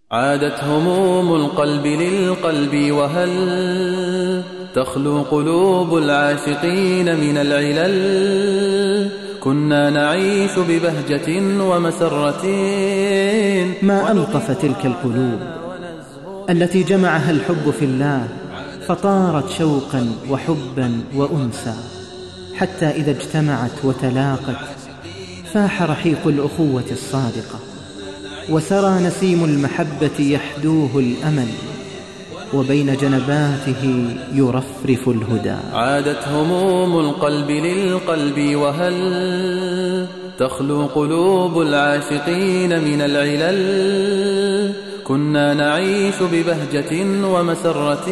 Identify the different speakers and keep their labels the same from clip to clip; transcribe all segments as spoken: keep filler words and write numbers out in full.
Speaker 1: عادت هموم القلب للقلب وهل تخلو قلوب العاشقين من العلل. كنا نعيش ببهجة ومسرة.
Speaker 2: ما ألطف تلك القلوب التي جمعها الحب في الله، فطارت شوقا وحبا وأنسا، حتى إذا اجتمعت وتلاقت فاح رحيق الأخوة الصادقة، وسرى نسيم المحبة يحدوه الأمل، وبين جنباته يرفرف الهدى.
Speaker 1: عادت هموم القلب للقلب وهل تخلو قلوب العاشقين من العلل. كنا نعيش ببهجة ومسرة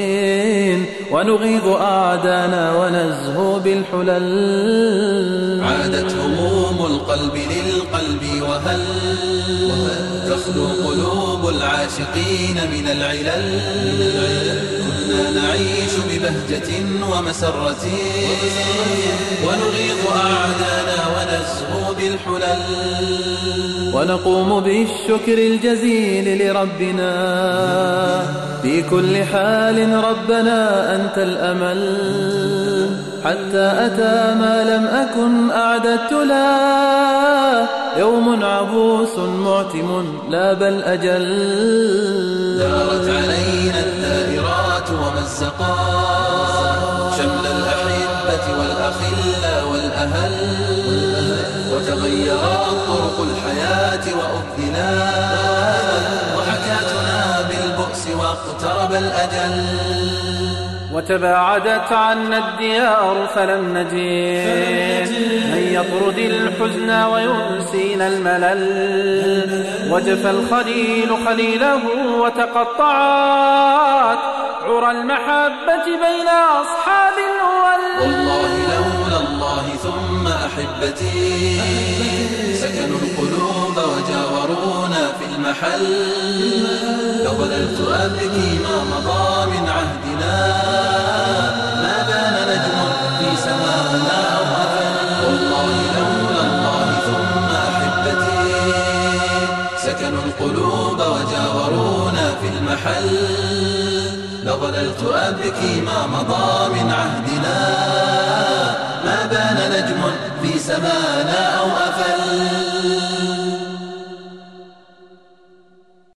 Speaker 1: ونغيظ أعدانا ونزهو بالحلل.
Speaker 3: عادت هموم القلب للقلب وهل تخلو قلوب العاشقين من العلل. كنا نعيش ببهجة ومسرة ونغيظ أعدانا ونزهو بالحلل.
Speaker 1: ونقوم بالشكر الجزيل لربنا في كل حال. ربنا أنت الأمل، حتى أتى ما لم أكن أعددت له. يوم عبوس معتم لا بل أجل.
Speaker 3: دارت علينا الدائرات ومزقات شمل الأحبة والأخلاء والأهل، وتغيرت طرق الحياة وأبدلت وحكاتنا بالبؤس واقترب الأجل.
Speaker 1: وتباعدت عنا الديار فلم نجد من يطرد الحزن وينسينا الملل. وجف الخليل خليله وتقطعت عرى المحبة بين أصحاب الأول.
Speaker 3: والله لولا الله ثم أحبتي سكنوا القلوب وجاورونا في المحل. لظللت أبكي ما مضى من عهدنا، ما بان نجم في سماءنا أو أفل. والله لولا الله ثم أحبتي سكنوا القلوب وجاورونا في المحل. لظللت أبكي ما مضى من عهدنا، ما بان نجم في سمانا أو أفل.